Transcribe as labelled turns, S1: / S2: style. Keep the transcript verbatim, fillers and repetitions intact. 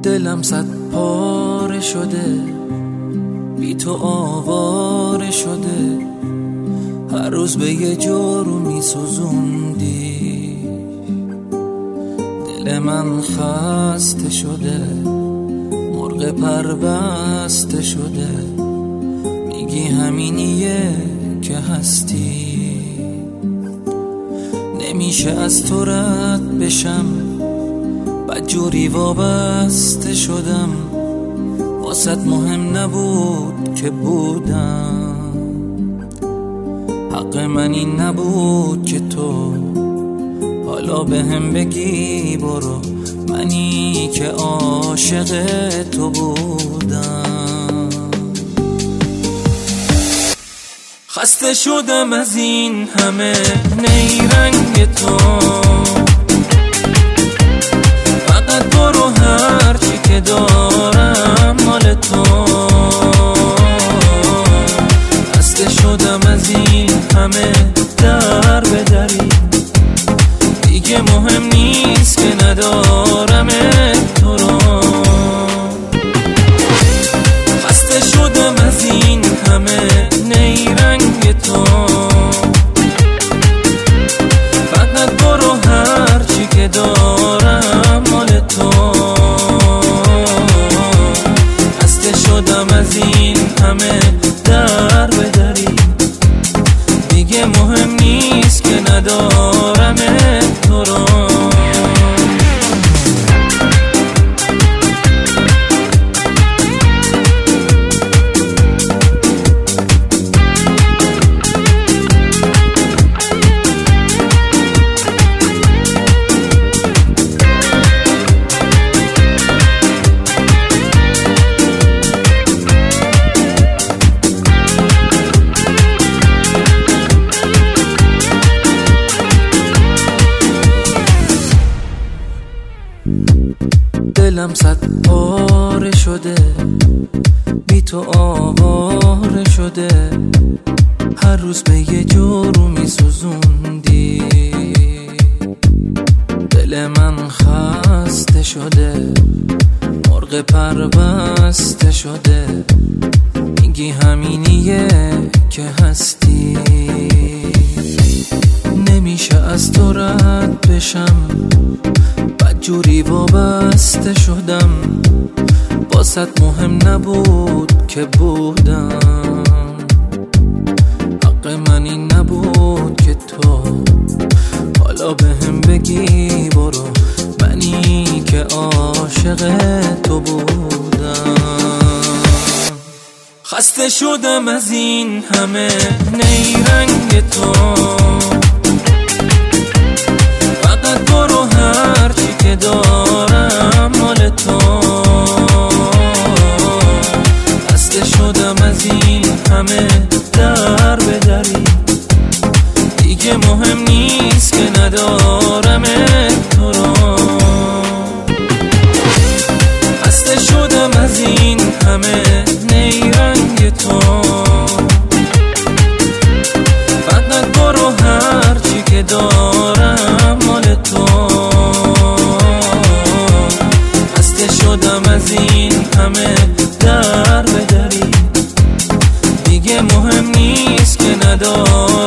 S1: دلم صد پاره شده، بی تو آواره شده، هر روز به یه جورو می سوزوندی. دل من خسته شده، مرغ پربسته شده، میگی همینیه که هستی. نمیشه از تو رد بشم، بدجوری وابسته شدم، واسط مهم نبود که بودم. حق من این نبود که تو حالا به هم بگی برو، منی که عاشق تو بودم. خسته شدم از این همه نیرنگ تو، فقط برو هرچی که دارم مال تو. خسته شدم از این همه در به دری، دیگه مهم نیست که ندارم تو رو. خسته شدم از این همه نیرنگ تو، فقط برو هرچی که دارم مال تو. خسته شدم از این همه در به دری، دیگه مهم نیست که ندارم تو رو. دلم صد پاره شده، بی تو آواره شده، هر روز به یه جورو می سوزوندی. دل من خسته شده، مرغ پربسته شده، میگی همینیه که هستی. نمیشه از تو رد بشم، بدجوری وابسته شدم، واسط مهم نبود که بودم. حق من این نبود که تو حالا به هم بگی برو، منی که عاشق تو بودم. خسته شدم از این همه نیرنگ تو، فقط برو هرچی که دارم مال تو. خسته شدم از این همه در به دری، دیگه مهم نیست که ندارم تو رو. خسته شدم از این همه نیرنگ تو، فقط برو هرچی که دارم مال تو. خسته شدم از این همه در به دری، دیگه مهم نیست که ندارم